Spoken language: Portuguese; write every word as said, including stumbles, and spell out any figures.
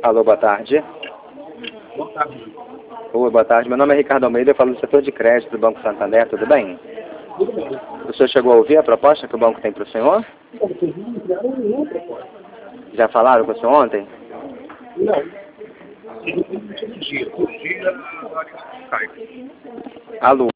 Alô, boa tarde. Boa tarde. Oi, boa tarde. Meu nome é Ricardo Almeida, eu falo do setor de crédito do Banco Santander, tudo bem? Tudo bem. O senhor chegou a ouvir a proposta que o banco tem para o senhor? Vocês não enviaram nenhuma proposta. Já falaram com o senhor ontem? Não. Todo dia. Todo dia, Skype. Alô?